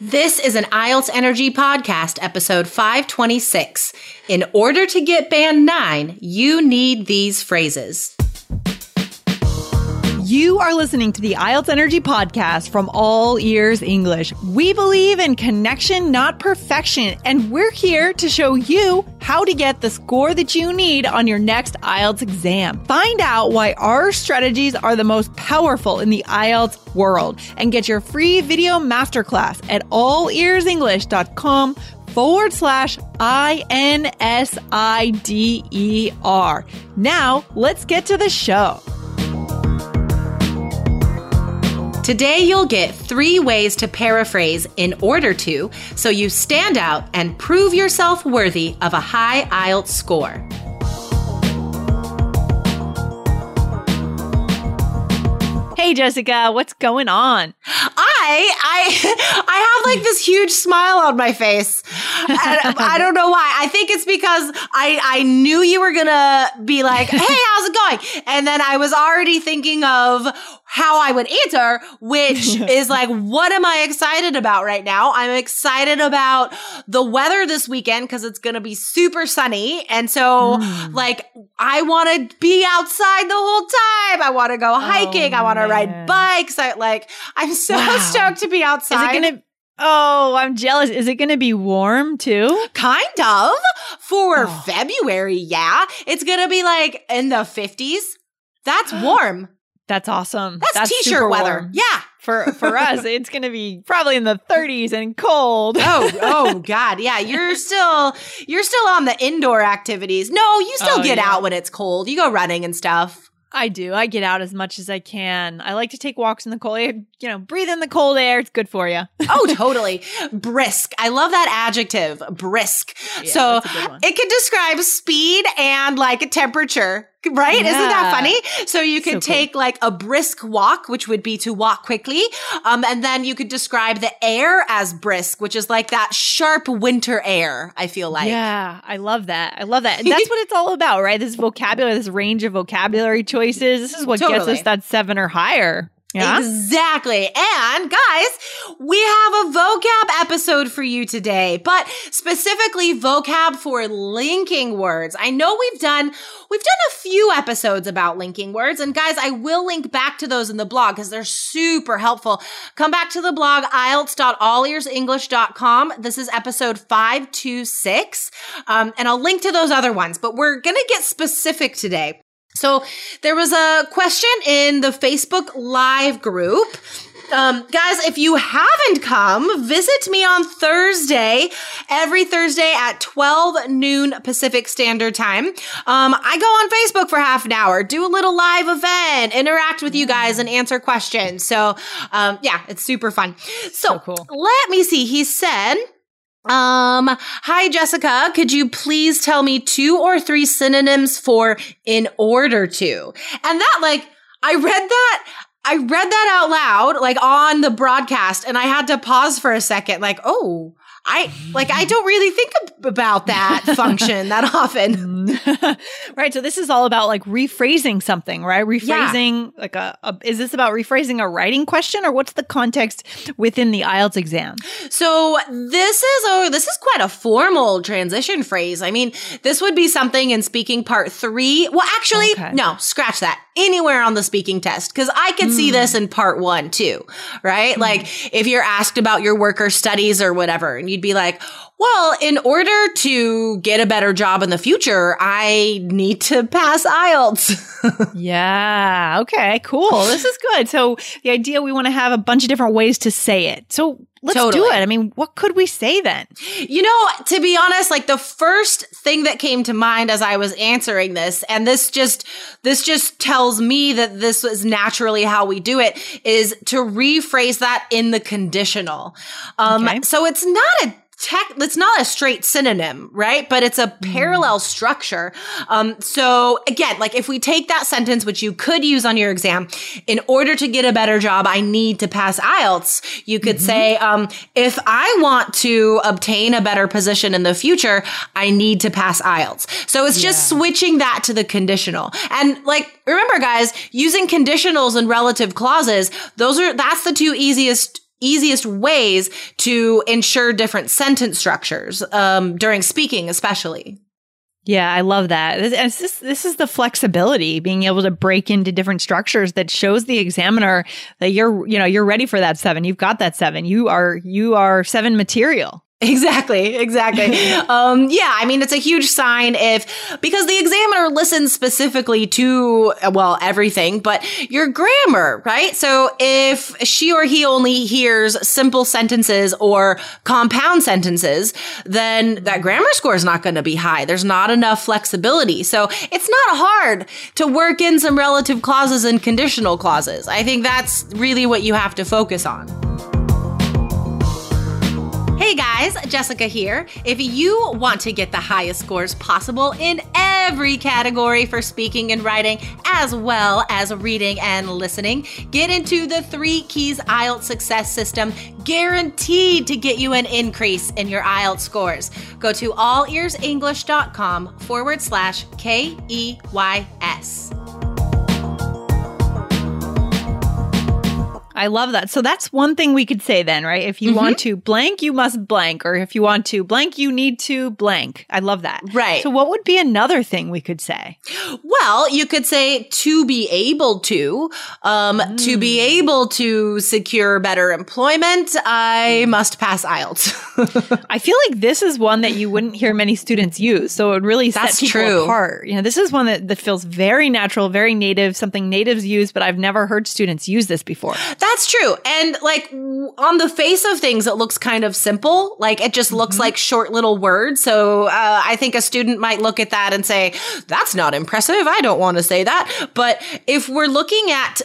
This is an IELTS Energy Podcast, episode 526. In order to get band 9, you need these phrases. You are listening to the IELTS Energy Podcast from All Ears English. We believe in connection, not perfection, and we're here to show you how to get the score that you need on your next IELTS exam. Find out why our strategies are the most powerful in the IELTS world and get your free video masterclass at allearsenglish.com/INSIDER. Now, let's get to the show. Today, you'll get 3 ways to paraphrase in order to, so you stand out and prove yourself worthy of a high IELTS score. Hey, Jessica, what's going on? I have like this huge smile on my face. And I don't know why. I think it's because I knew you were going to be like, hey, how's it going? And then I was already thinking of how I would answer, which is like, what am I excited about right now? I'm excited about the weather this weekend because it's going to be super sunny. And so like, I want to be outside the whole time. I want to go hiking. I want to ride bikes. I'm so stoked to be outside. Is it going to... Oh, I'm jealous. Is it going to be warm too? Kind of. For February, yeah. It's going to be like in the 50s. That's warm. That's awesome. That's t-shirt weather. Warm. Yeah. For us, it's going to be probably in the 30s and cold. Oh God. Yeah. You're still on the indoor activities. No, you still get out when it's cold. You go running and stuff. I do. I get out as much as I can. I like to take walks in the cold air. Breathe in the cold air. It's good for you. Oh, totally. Brisk. I love that adjective, brisk. Yeah, so that's a good one. It can describe speed and like a temperature, right? Yeah. Isn't that funny? So you could So take like a brisk walk, which would be to walk quickly. And then you could describe the air as brisk, which is like that sharp winter air, I feel like. Yeah, I love that. And that's what it's all about, right? This vocabulary, this range of vocabulary choices. This is what gets us that 7 or higher. Yeah? Exactly. And guys, we have a vocab episode for you today, but specifically vocab for linking words. I know we've done a few episodes about linking words, and guys, I will link back to those in the blog because they're super helpful. Come back to the blog, IELTS.allearsenglish.com. This is episode 526. And I'll link to those other ones, but we're going to get specific today. So there was a question in the Facebook Live group. Guys, if you haven't come, visit me on Thursday, every Thursday at 12 noon Pacific Standard Time. I go on Facebook for half an hour, do a little live event, interact with you guys and answer questions. So, it's super fun. So cool. Let me see. He said... hi, Jessica. Could you please tell me 2 or 3 synonyms for in order to? And that, I read that out loud, on the broadcast, and I had to pause for a second, I don't really think about that function that often. Right. So this is all about rephrasing something, right? Rephrasing is this about rephrasing a writing question, or what's the context within the IELTS exam? So this is quite a formal transition phrase. I mean, this would be something in speaking part 3. Well, actually, no, scratch that. Anywhere on the speaking test, because I could see this in part 1 too, right? If you're asked about your work or studies or whatever, and you'd be like, well, in order to get a better job in the future, I need to pass IELTS. Yeah. Okay, cool. This is good. So the idea, we want to have a bunch of different ways to say it. So let's do it. I mean, what could we say then? To be honest, the first thing that came to mind as I was answering this, and this just tells me that this is naturally how we do it, is to rephrase that in the conditional. So it's not a straight synonym, right? But it's a parallel structure. So again, if we take that sentence, which you could use on your exam, in order to get a better job, I need to pass IELTS. You could say, if I want to obtain a better position in the future, I need to pass IELTS. So it's just switching that to the conditional. And remember guys, using conditionals and relative clauses, that's the 2 easiest easiest ways to ensure different sentence structures during speaking, especially. Yeah, I love that. This is the flexibility, being able to break into different structures that shows the examiner that you're ready for that 7. You've got that 7. You are 7 material. Exactly. Yeah, I mean, it's a huge sign because the examiner listens specifically to, well, everything, but your grammar, right? So if she or he only hears simple sentences or compound sentences, then that grammar score is not going to be high. There's not enough flexibility. So it's not hard to work in some relative clauses and conditional clauses. I think that's really what you have to focus on. Hey guys, Jessica here. If you want to get the highest scores possible in every category for speaking and writing, as well as reading and listening, get into the 3 Keys IELTS Success System, guaranteed to get you an increase in your IELTS scores. Go to allearsenglish.com/KEYS. I love that. So that's one thing we could say then, right? If you want to blank, you must blank. Or if you want to blank, you need to blank. I love that. Right. So what would be another thing we could say? Well, you could say to be able to be able to secure better employment, I must pass IELTS. I feel like this is one that you wouldn't hear many students use. So it really sets people apart. This is one that feels very natural, very native, something natives use, but I've never heard students use this before. That's true. And like on the face of things, it looks kind of simple. Like it just looks like short little words. So I think a student might look at that and say, that's not impressive. I don't want to say that. But if we're looking at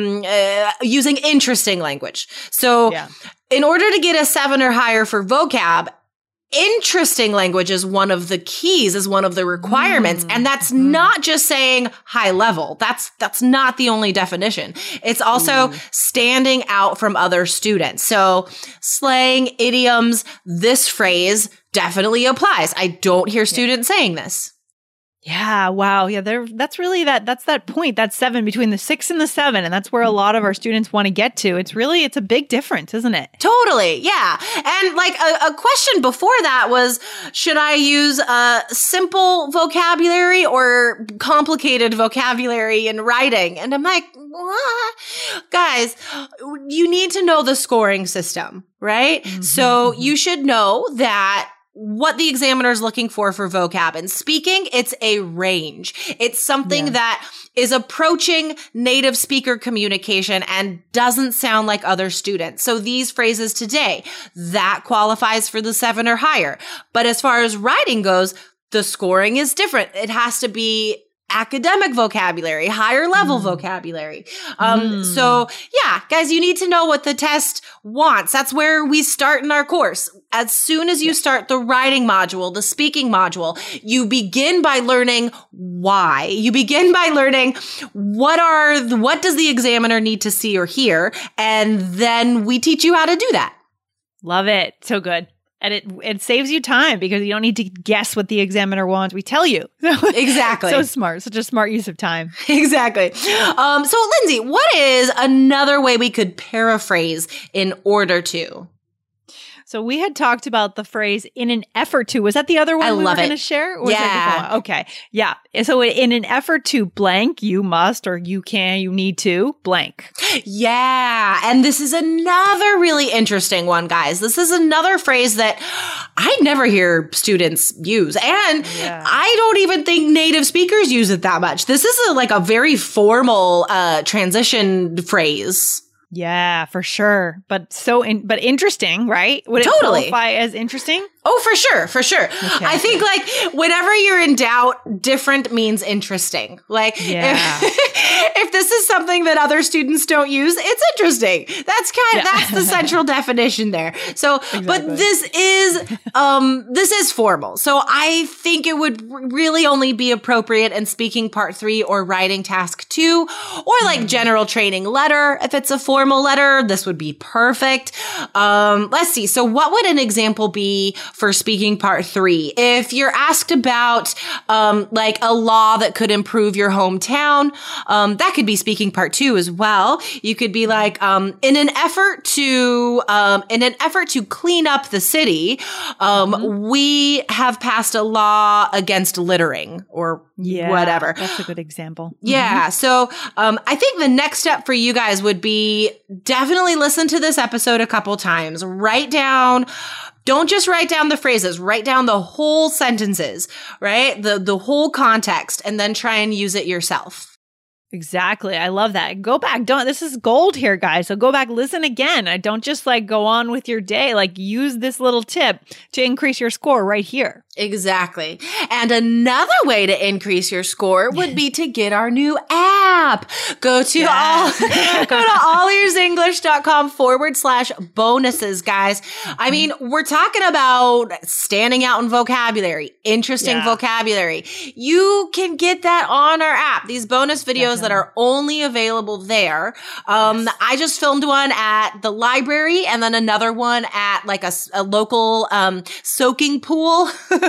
using interesting language. So in order to get a 7 or higher for vocab, interesting language is one of the keys, is one of the requirements. And that's not just saying high level. That's not the only definition. It's also standing out from other students. So slang, idioms, this phrase definitely applies. I don't hear students saying this. Yeah. Wow. Yeah. That's really that's that point, that 7 between the 6 and the 7. And that's where a lot of our students want to get to. It's a big difference, isn't it? Totally. Yeah. And like a question before that was, should I use simple vocabulary or complicated vocabulary in writing? And I'm like, what? Guys, you need to know the scoring system, right? So you should know that what the examiner is looking for vocab. And speaking, it's a range. It's something that is approaching native speaker communication and doesn't sound like other students. So these phrases today, that qualifies for the 7 or higher. But as far as writing goes, the scoring is different. It has to be academic vocabulary, higher level vocabulary. So yeah, guys, you need to know what the test wants. That's where we start in our course. As soon as you start the writing module, the speaking module, you begin by learning why. You begin by learning what does the examiner need to see or hear? And then we teach you how to do that. Love it. So good. And it saves you time because you don't need to guess what the examiner wants. We tell you. Exactly. So smart. Such a smart use of time. Exactly. So Lindsay, what is another way we could paraphrase in order to? So we had talked about the phrase "in an effort to." Was that the other one we were going to share? Or was that a different one? Okay. Yeah. So in an effort to blank, you must, or you can, you need to blank. Yeah. And this is another really interesting one, guys. This is another phrase that I never hear students use. And I don't even think native speakers use it that much. This is a very formal transition phrase. Yeah, for sure. But but interesting, right? Would it qualify as interesting? Oh, for sure. For sure. Okay. I think whenever you're in doubt, different means interesting. If this is something that other students don't use, it's interesting. That's the central definition there. So, but this is formal. So I think it would really only be appropriate in speaking part 3 or writing task 2 or general training letter. If it's a formal letter, this would be perfect. Let's see. So what would an example be for speaking part 3? If you're asked about a law that could improve your hometown, That could be speaking part 2 as well. You could be like, in an effort to clean up the city, we have passed a law against littering or whatever. That's a good example. Yeah. So, I think the next step for you guys would be definitely listen to this episode a couple times. Don't just write down the phrases, write down the whole sentences, right? The whole context, and then try and use it yourself. Exactly. I love that. Go back. This is gold here, guys. So go back, listen again. Don't just go on with your day. Use this little tip to increase your score right here. Exactly. And another way to increase your score would be to get our new app. Go to allearsenglish.com/bonuses, guys. I mean, we're talking about standing out in vocabulary, interesting vocabulary. You can get that on our app. These bonus videos that are only available there. I just filmed one at the library and then another one at a local soaking pool.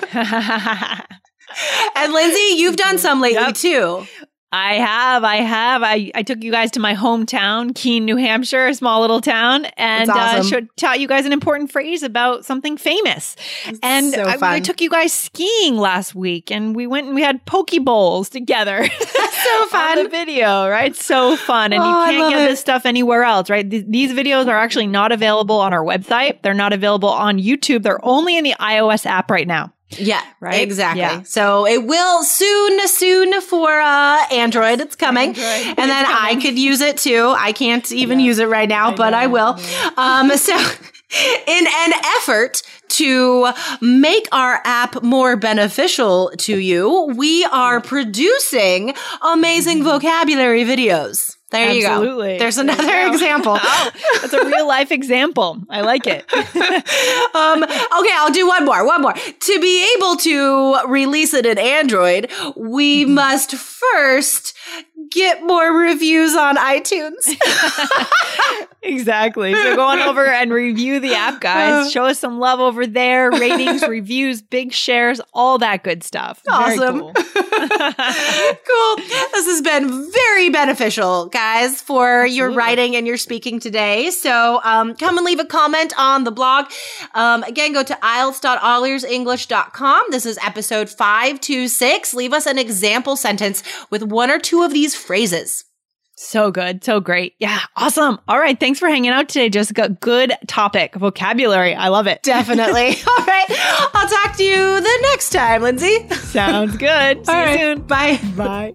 And Lindsay, you've done some lately too. I have. I took you guys to my hometown, Keene, New Hampshire, a small little town, and taught you guys an important phrase about something famous. And I took you guys skiing last week, and we went and we had poke bowls together. That's so fun. On the video, right? So fun. And you can't get this stuff anywhere else, right? These videos are actually not available on our website. They're not available on YouTube. They're only in the iOS app right now. Yeah, right. Exactly. Yeah. So it will soon for Android. It's coming. And then I could use it too. I can't even use it right now, but I will. So in an effort to make our app more beneficial to you, we are producing amazing vocabulary videos. There you go. There's another example. Oh, that's a real life example. I like it. Okay, I'll do one more. To be able to release it in Android, we must first get more reviews on iTunes. Exactly. So go on over and review the app, guys. Show us some love over there. Ratings, reviews, big shares, all that good stuff. Awesome. Very cool. Cool. This has been very beneficial, guys, for your writing and your speaking today. So come and leave a comment on the blog. Again, go to IELTS.allearsenglish.com. This is episode 526. Leave us an example sentence with one or two of these phrases. So good. So great. Yeah. Awesome. All right. Thanks for hanging out today, Jessica. Good topic. Vocabulary. I love it. Definitely. All right. I'll talk to you the next time, Lindsay. Sounds good. See you soon. Bye. Bye.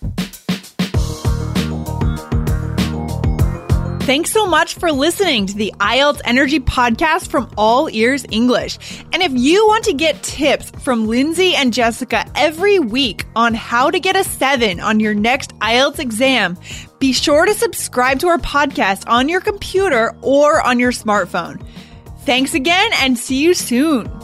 Thanks so much for listening to the IELTS Energy Podcast from All Ears English. And if you want to get tips from Lindsay and Jessica every week on how to get a 7 on your next IELTS exam, be sure to subscribe to our podcast on your computer or on your smartphone. Thanks again and see you soon.